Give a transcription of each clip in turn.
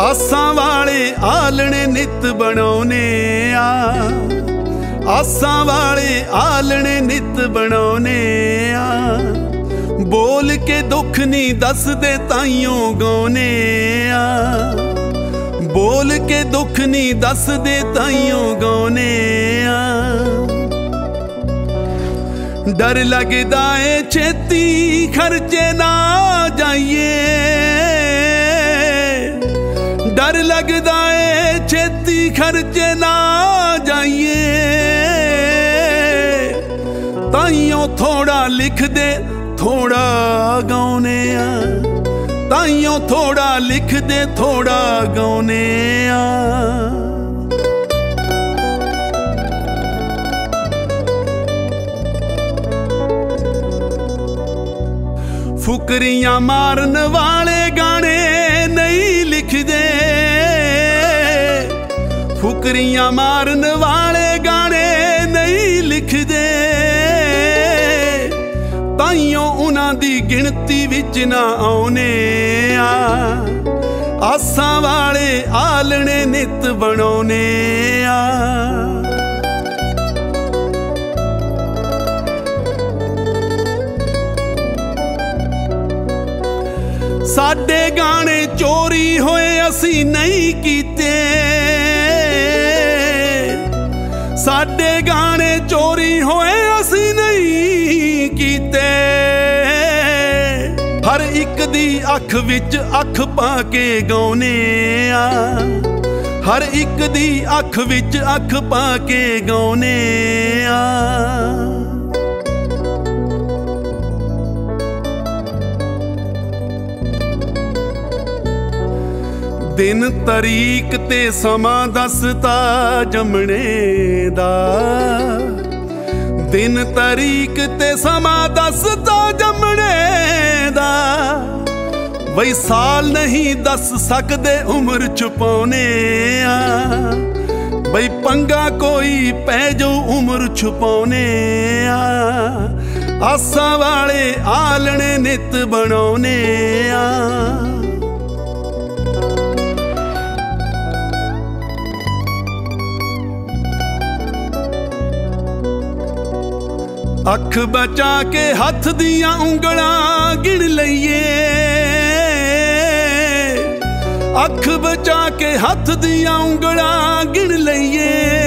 ਆਸਾਂ ਵਾਲੇ ਆਲਣੇ ਨਿੱਤ ਬਣਾਉਨੇ ਆ, ਆਸਾਂ ਵਾਲੇ ਆਲਣੇ ਨਿੱਤ ਬਣਾਉਨੇ ਆ। ਬੋਲ ਕੇ ਦੁੱਖ ਨਹੀਂ ਦੱਸਦੇ ਤਾਈਓਂ ਗਾਉਨੇ ਆ, ਬੋਲ ਕੇ ਦੁੱਖ ਨਹੀਂ ਦੱਸਦੇ ਤਾਈਓਂ ਗਾਉਨੇ ਆ। ਡਰ ਲੱਗਦਾ ਏ ਛੇਤੀ ਖਰਚੇ ਨਾ ਜਾਈਏ, ਡਰ ਲੱਗਦਾ ਏ ਛੇਤੀ ਖਰਚੇ ਨਾ ਜਾਈਏ। ਤਾਈਓਂ ਥੋੜਾ ਲਿਖਦੇ ਥੋੜਾ ਗਾਉਨੇ ਆ, ਤਾਈਓਂ ਥੋੜਾ ਲਿਖਦੇ ਥੋੜਾ ਗਾਉਨੇ ਆ। ਫੁਕਰੀਆਂ ਮਾਰਨ ਵਾਲੇ ਗਾਣੇ ਨਹੀਂ ਲਿਖਦੇ, ਫੁਕਰੀਆਂ ਮਾਰਨ ਵਾਲੇ ਗਾਣੇ ਨਹੀਂ ਲਿਖਦੇ। ਤਾਈਓਂ ਉਹਨਾਂ ਦੀ ਗਿਣਤੀ ਵਿੱਚ ਨਾ ਆਉਨੇ ਆ, ਆਸਾਂ ਵਾਲੇ ਆਲਣੇ ਨਿੱਤ ਬਣਾਉਨੇ ਆ। ਸਾਡੇ ਗਾਣੇ ਚੋਰੀ ਹੋਏ ਅਸੀਂ ਨਹੀਂ ਕੀਤੇ, ਸਾਡੇ ਗਾਣੇ ਚੋਰੀ ਹੋਏ ਅਸੀਂ ਨਹੀਂ ਕੀਤੇ। ਹਰ ਇੱਕ ਦੀ ਅੱਖ ਵਿੱਚ ਅੱਖ ਪਾ ਕੇ ਗਾਉਨੇ ਆ, ਹਰ ਇੱਕ ਦੀ ਅੱਖ ਵਿੱਚ ਅੱਖ ਪਾ ਕੇ ਗਾਉਨੇ ਆ। ਦਿਨ ਤਰੀਕ ਤੇ ਸਮਾਂ ਦੱਸਤਾ ਜੰਮਣੇ ਦਾ, ਦਿਨ ਤਰੀਕ ਤੇ ਸਮਾਂ ਦੱਸਤਾ ਜੰਮਣੇ ਦਾ। ਬਈ ਸਾਲ ਨਹੀਂ ਦੱਸ ਸਕਦੇ ਉਮਰ ਛੁਪਾਉਨੇ ਆ, ਬਈ ਪੰਗਾ ਕੋਈ ਪੈ ਜਾਊ ਉਮਰ ਛੁਪਾਉਨੇ ਆ। ਆਸਾਂ ਵਾਲੇ ਆਲਣੇ ਨਿੱਤ ਬਣਾਉਨੇ ਆ। ਅੱਖ ਬਚਾ ਕੇ ਹੱਥ ਦੀਆਂ ਉਂਗਲਾਂ ਗਿਣ ਲਈਏ, ਅੱਖ ਬਚਾ ਕੇ ਹੱਥ ਦੀਆਂ ਉਂਗਲਾਂ ਗਿਣ ਲਈਏ।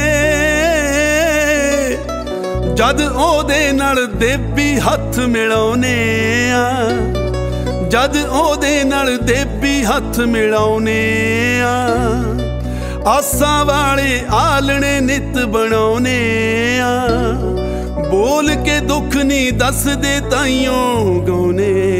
ਜਦ ਉਹਦੇ ਨਾਲ ਦੇਬੀ ਹੱਥ ਮਿਲਾਉਨੇ ਆ, ਜਦ ਉਹਦੇ ਨਾਲ ਦੇਬੀ ਹੱਥ ਮਿਲਾਉਨੇ ਆ। ਆਸਾਂ ਵਾਲੇ ਆਲਣੇ ਨਿੱਤ ਬਣਾਉਨੇ ਆ, ਬੋਲ ਕੇ ਦੁੱਖ ਨਹੀਂ ਦੱਸਦੇ ਤਾਈਓਂ ਗਾਉਨੇ